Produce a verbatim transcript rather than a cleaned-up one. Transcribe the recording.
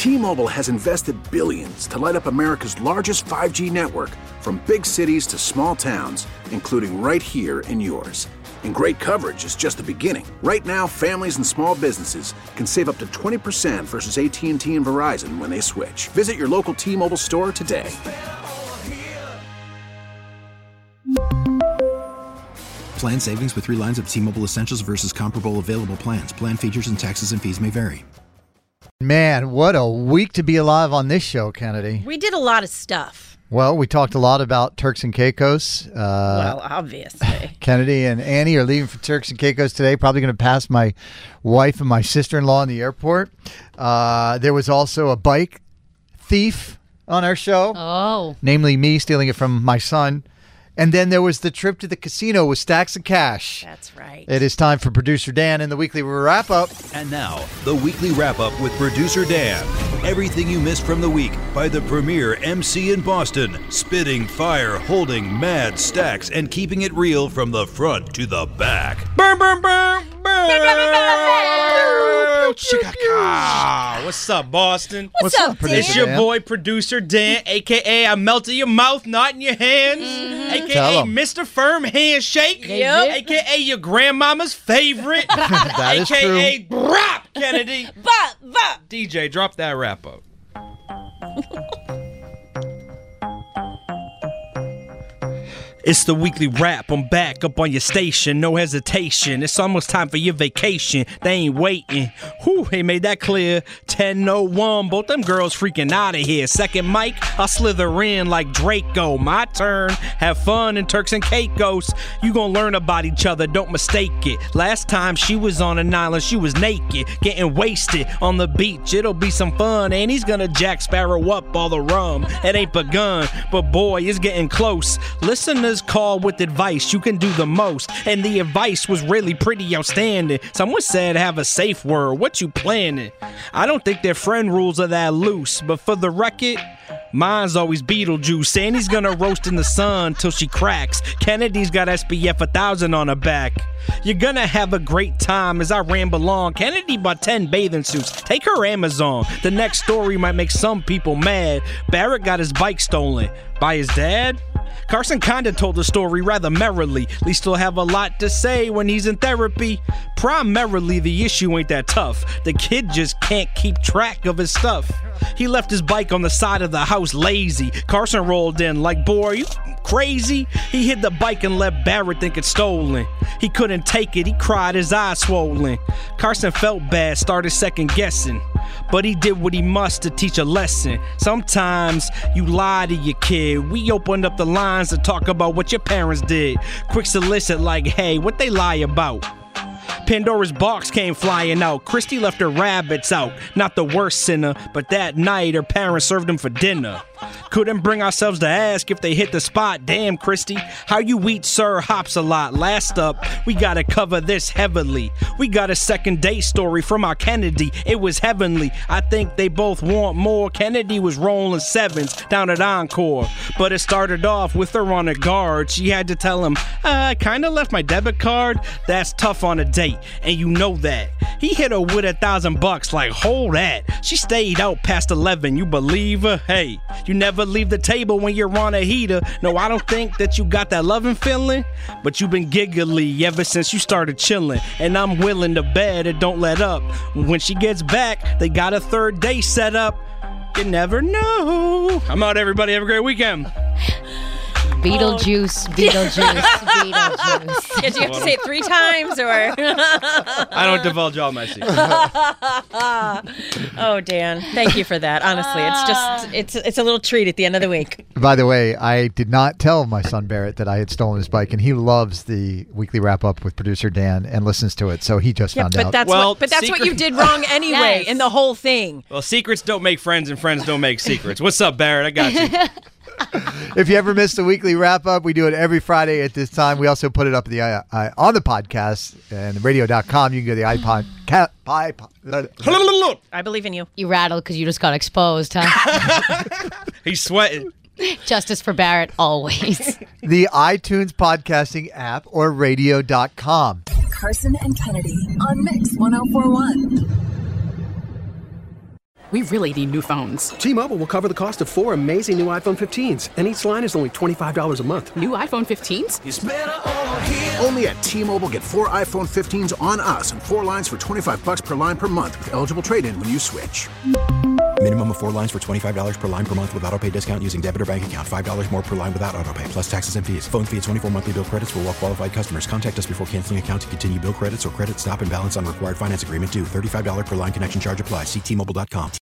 T-Mobile has invested billions to light up America's largest five G network, from big cities to small towns, including right here in yours. And great coverage is just the beginning. Right now, families and small businesses can save up to twenty percent versus A T and T and Verizon when they switch. Visit your local T-Mobile store today. Plan savings with three lines of T-Mobile Essentials versus comparable available plans. Plan features and taxes and fees may vary. Man, what a week to be alive on this show, Kennedy. We did a lot of stuff. Well, we talked a lot about Turks and Caicos. Uh, well, obviously. Kennedy and Annie are leaving for Turks and Caicos today. Probably going to pass my wife and my sister-in-law in the airport. Uh, there was also a bike thief on our show. Oh. Namely me stealing it from my son. And then there was the trip to the casino with stacks of cash. That's right. It is time for Producer Dan and the Weekly Wrap-Up. And now, the Weekly Wrap-Up with Producer Dan. Everything you missed from the week by the premier M C in Boston. Spitting fire, holding mad stacks, and keeping it real from the front to the back. Burn, burn, burn, burn. Chicago. What's up, Boston? What's, What's up, Dan? It's your boy, Producer Dan, a k a. I melted your mouth, not in your hands. Mm-hmm. a k a. Mister Firm Handshake. Yep. a k a your grandmama's favorite. That is true. a k a. Rap, Kennedy. Bop, bop. D J, drop that wrap up. It's the Weekly Wrap. I'm back up on your station. No hesitation. It's almost time for your vacation. They ain't waiting. Whew, they made that clear. ten oh one. Both them girls freaking out of here. Second mic, I slither in like Draco. My turn. Have fun in Turks and Caicos. You gonna learn about each other. Don't mistake it. Last time she was on an island, she was naked. Getting wasted on the beach. It'll be some fun. And he's gonna Jack Sparrow up all the rum. It ain't begun, but boy, it's getting close. Listeners call with advice, you can do the most, and the advice was really pretty outstanding. Someone said have a safe word, what you planning? I don't think their friend rules are that loose, but for the record, mine's always Beetlejuice. Sandy's gonna roast in the sun till she cracks. Kennedy's got S P F one thousand on her back. You're gonna have a great time as I ramble on. Kennedy bought ten bathing suits. Take her Amazon. The next story might make some people mad. Barrett got his bike stolen by his dad? Carson kinda told the story rather merrily. At least he'll have a lot to say when he's in therapy. Primarily, the issue ain't that tough. The kid just can't keep track of his stuff. He left his bike on the side of the house lazy. Carson rolled in like, boy, you crazy? He hid the bike and let Barrett think it's stolen. He couldn't take it, he cried, his eyes swollen. Carson felt bad, started second guessing. But he did what he must to teach a lesson. Sometimes you lie to your kid. We opened up the lines to talk about what your parents did. Quick solicit like, hey, what they lie about? Pandora's box came flying out. Christy left her rabbits out. Not the worst sinner, but that night her parents served them for dinner. Couldn't bring ourselves to ask if they hit the spot. Damn, Christy, how you eat Sir Hops a lot. Last up, we gotta cover this heavily. We got a second date story from our Kennedy. It was heavenly. I think they both want more. Kennedy was rolling sevens down at Encore, but it started off with her on a guard. She had to tell him, uh, I kinda left my debit card. That's tough on a date, and you know that. He hit her with a thousand bucks like, hold that. She stayed out past eleven, you believe her? Hey, you never leave the table when you're on a heater. No, I don't think that you got that loving feeling, but you've been giggly ever since you started chilling, and I'm willing to bet it don't let up. When she gets back, they got a third day set up. You never know. I'm out, everybody. Have a great weekend. Beetlejuice, Beetlejuice, Beetlejuice. Did you have to say it three times, or? I don't divulge all my secrets. Oh, Dan, thank you for that. Honestly, it's just it's it's a little treat at the end of the week. By the way, I did not tell my son Barrett that I had stolen his bike, and he loves the Weekly Wrap-Up with Producer Dan and listens to it, so he just Yeah, found but out. that's Well, what but that's secret- what you did wrong anyway Yes. in the whole thing. Well, secrets don't make friends, and friends don't make secrets. What's up, Barrett? I got you. If you ever missed the Weekly Wrap-Up, we do it every Friday at this time. We also put it up the uh, uh, on the podcast and radio dot com. You can go to the iPod. Ca- iPod I believe in you. You rattled because you just got exposed, huh? He's sweating. Justice for Barrett, always. the iTunes podcasting app or radio dot com. Carson and Kennedy on Mix one oh four one. we really need new phones. T-Mobile will cover the cost of four amazing new iPhone fifteens, and each line is only twenty-five dollars a month. New iPhone fifteens? It's better over here. Only at T-Mobile, get four iPhone fifteens on us and four lines for twenty-five bucks per line per month with eligible trade-in when you switch. Minimum of four lines for twenty-five dollars per line per month with autopay discount using debit or bank account. five dollars more per line without autopay, plus taxes and fees. Phone fee at twenty-four monthly bill credits for well-qualified customers. Contact us before canceling account to continue bill credits or credit stop and balance on required finance agreement due. thirty-five dollars per line connection charge applies. See T Mobile dot com.